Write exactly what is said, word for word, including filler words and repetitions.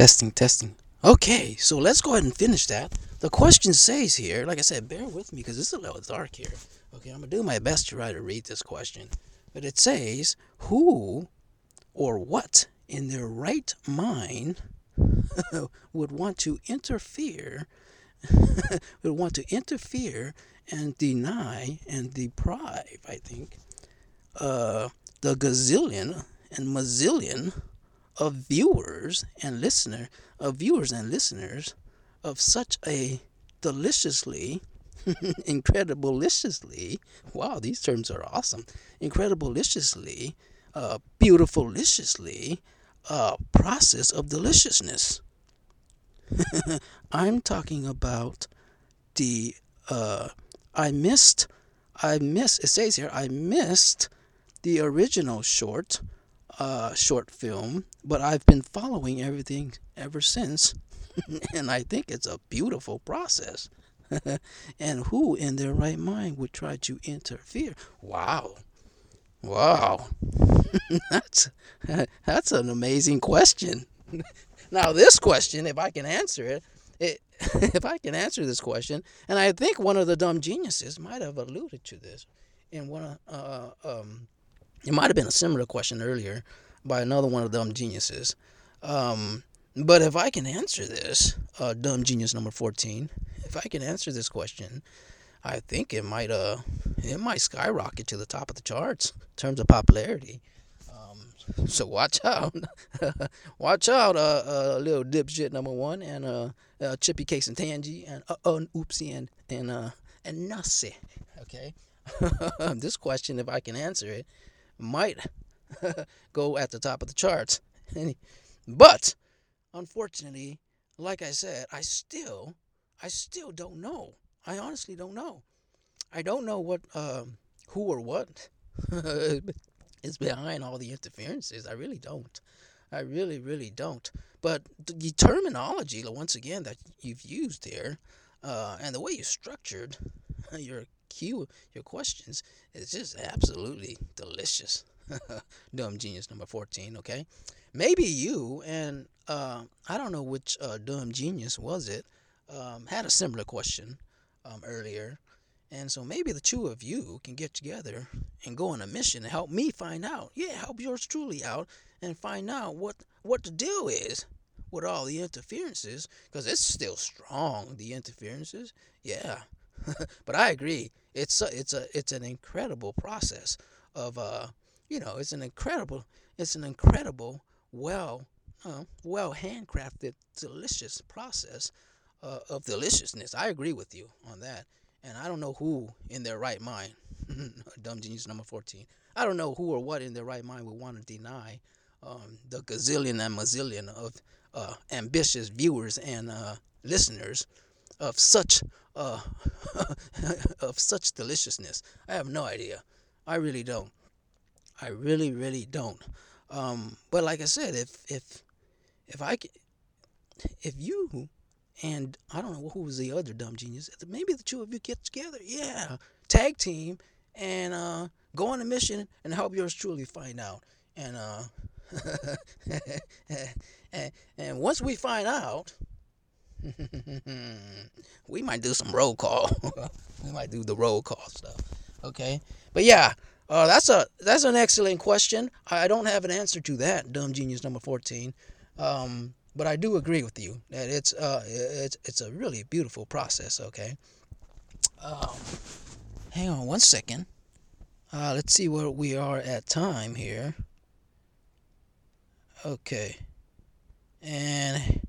Testing, testing. Okay, so let's go ahead and finish that. The question says here, like I said, bear with me because it's a little dark here. Okay, I'm going to do my best to try to read this question. But it says, who or what in their right mind would want to interfere, would want to interfere and deny and deprive, I think, uh, the gazillion and mazillion of viewers and listener of viewers and listeners of such a deliciously incredible deliciously wow, these terms are awesome, incredible deliciously uh beautiful deliciously uh process of deliciousness. I'm talking about the uh I missed I missed it says here I missed the original short uh, short film, but I've been following everything ever since, and I think it's a beautiful process. And who in their right mind would try to interfere? Wow, wow, that's that's an amazing question. Now, this question, if I can answer it, it if I can answer this question, and I think one of the dumb geniuses might have alluded to this in one of uh, um, it might have been a similar question earlier by another one of the dumb geniuses. Um, but if I can answer this, uh, dumb genius number fourteen, if I can answer this question, I think it might uh it might skyrocket to the top of the charts in terms of popularity. Um, so watch out, watch out, uh, uh, little dipshit number one, and uh, uh Chippy Case and Tangy, and uh, uh Oopsie, and and uh and Nussie. Okay, this question, if I can answer it, might go at the top of the charts. But unfortunately, like I said, I still I still don't know. I honestly don't know. I don't know what um, who or what is behind all the interferences. I really don't. I really, really don't. But the terminology, once again, that you've used here, uh, and the way you structured your cue, your questions, is just absolutely delicious. Dumb genius number fourteen, okay? Maybe you and uh, I don't know which uh, dumb genius was it, um, had a similar question um, earlier. And so maybe the two of you can get together and go on a mission to help me find out. Yeah, help yours truly out and find out what, what the deal is with all the interferences, because it's still strong, the interferences. Yeah. But I agree. It's a, it's a it's an incredible process of uh you know, it's an incredible it's an incredible well uh, well handcrafted delicious process uh, of deliciousness. I agree with you on that. And I don't know who in their right mind, dumb genius number fourteen, I don't know who or what in their right mind would want to deny um, the gazillion and mazillion of uh, ambitious viewers and uh, listeners of such uh, of such deliciousness. I have no idea. I really don't. I really, really don't. Um, but like I said, if if if I if you and I don't know who was the other dumb genius, maybe the two of you get together, yeah, tag team, and uh, go on a mission and help yours truly find out. And uh, and, and once we find out, we might do some roll call. We might do the roll call stuff. Okay, but yeah, uh, that's a that's an excellent question. I don't have an answer to that, dumb genius number fourteen. Um, but I do agree with you that it's uh it's it's a really beautiful process. Okay. Um, hang on one second. Uh, let's see where we are at time here. Okay, and